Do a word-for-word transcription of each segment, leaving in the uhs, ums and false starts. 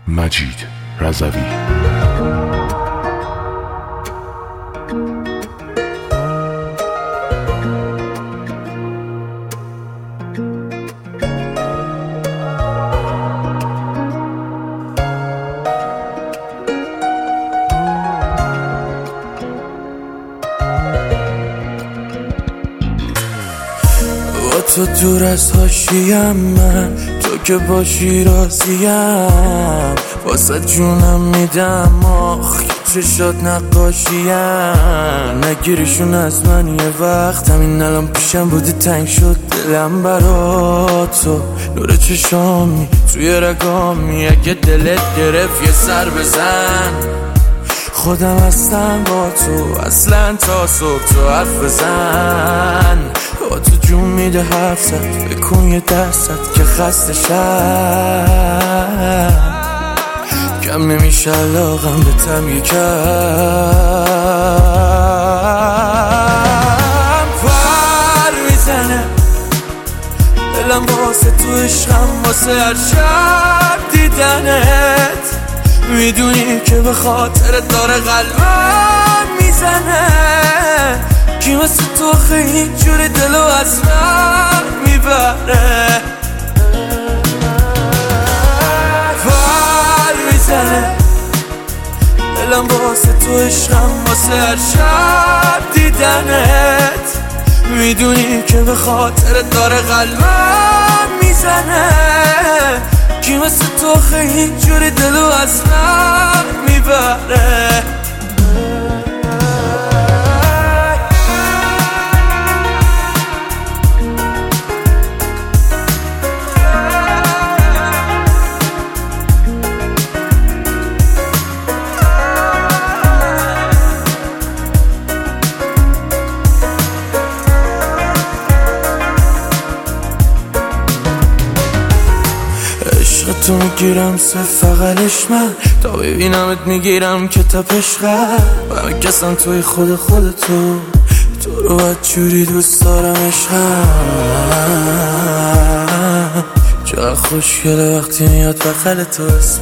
مجید رضوی. تو دور از حاشیم، من تو که باشی راضیم، واسه جونم میدم آخ چشات نقاشیم. نگیریشون از من یه وقت، همین الان پیشم بودی تنگ شد دلم برا تو. نور چشامی توی رگامی، اگه دلت گرفت یه سر بزن. خودم هستم با تو اصلا تا صبح، تو حرف بزن. با تو جون میده حرف زد، بکن یه درصد که خسته شم. کم نمیشه علاقم به تم یکم. پر میزنه دلم واسه تو عشقم، واسه هر شب دیدنت. میدونی که به خاطر داره قلبم میزنه. کی مثل تو خیلی جوری دلو از من میبره. پر میزنه دلم واسه تو عشقم، واسه هر شب دیدنت. میدونی که به خاطر داره قلبم میزنه. کی مثل تو خیلی جوری دلو از من میبره. تو میگیرم سه فقلش من، تا ببینمت میگیرم که تپش قلب. همه کسم توی خود خودتو، تو رو باید جوری دوست دارم عشقم. چقدر خوشگله وقتی میاد بغل تو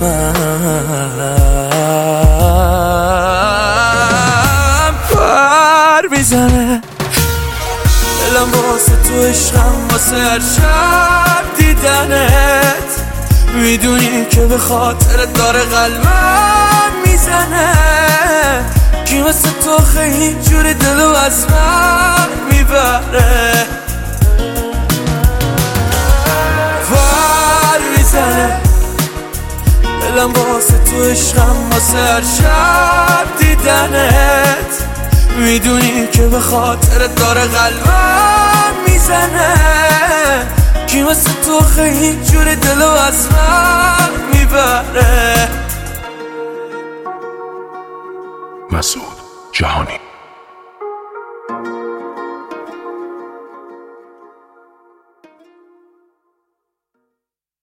اسمم. پر میزنه دلم واسه تو عشقم، واسه هر شب دیدنت. میدونی که به خاطر داره قلبم میزنه. کی مثل تو خیلی جوری دلو از من میبره. پر میزنه دلم واسه تو عشقم، واسه هر شب دیدنت. میدونی که به خاطر داره قلبم میزنه. کی مثل تو خیلی جوری دلو از من میبره. مسعود جهانی.